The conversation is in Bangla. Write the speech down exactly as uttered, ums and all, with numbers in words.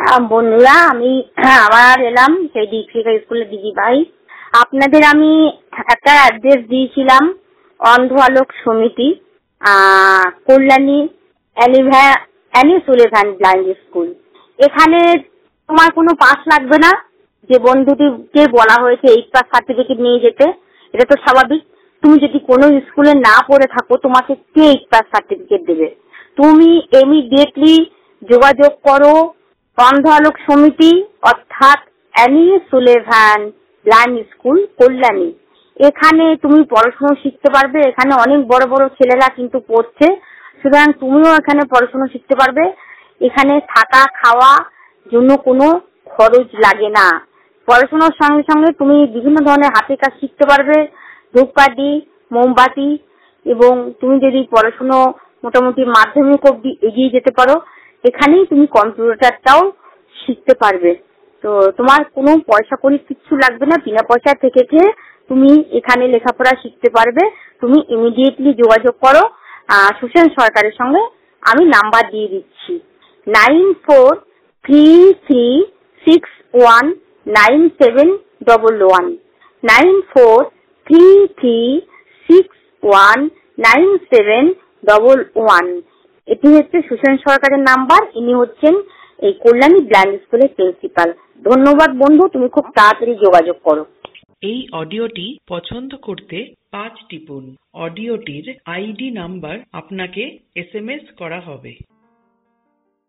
হ্যাঁ বন্ধুরা, আমি আবার এলাম সেই দীপিকা স্কুলের দিদি ভাই। আপনাদের আমি একটা অ্যাড্রেস দিয়েছিলাম, অন্ধ আলোক সমিতি, Kalyani Annie Sullivan blind school. এখানে তোমার কোনো পাস লাগবে না। যে বন্ধুটিকে বলা হয়েছে এইট পাস সার্টিফিকেট নিয়ে যেতে, এটা তো স্বাভাবিক। তুমি যদি কোনো স্কুলে না পড়ে থাকো, তোমাকে কে এইট পাস সার্টিফিকেট দেবে? তুমি ইমিডিয়েটলি যোগাযোগ করো অন্ধ আলোক সমিতি, অর্থাৎ Annie Sullivan blind school Kalyani. এখানে তুমি পড়াশোনা শিখতে পারবে। এখানে অনেক বড় বড় ছেলেরা কিন্তু পড়ছে, সুতরাং তুমিও এখানে পড়াশোনা শিখতে পারবে। এখানে থাকা খাওয়া জন্য কোনো খরচ লাগে না। পড়াশোনার সঙ্গে সঙ্গে তুমি বিভিন্ন ধরনের হাতের কাজ শিখতে পারবে, ধূপকাঠি, মোমবাতি, এবং তুমি যদি পড়াশোনা মোটামুটি মাধ্যমিক অবধি এগিয়ে যেতে পারো, এখানেই তুমি কম্পিউটারটাও শিখতে পারবে। তো তোমার কোনো পয়সা করি কিচ্ছু লাগবে না, বিনা পয়সা থেকে তুমি এখানে লেখাপড়া শিখতে পারবে। তুমি ইমিডিয়েটলি যোগাযোগ করো সুসেন সরকারের সঙ্গে। আমি নাম্বার দিয়ে দিচ্ছি, nine four three three six one nine seven double one nine four three three six one nine seven double one. এটি হচ্ছে সুসেন সরকারের নাম্বার। ইনি হচ্ছেন এই কল্যাণী ব্লাইন্ড স্কুলের প্রিন্সিপাল। ধন্যবাদ বন্ধু, তুমি খুব তাড়াতাড়ি যোগাযোগ করো। এই অডিওটি পছন্দ করতে পাঁচ টিপুন। অডিওটির আইডি নাম্বার আপনাকে এস এম এস করা হবে।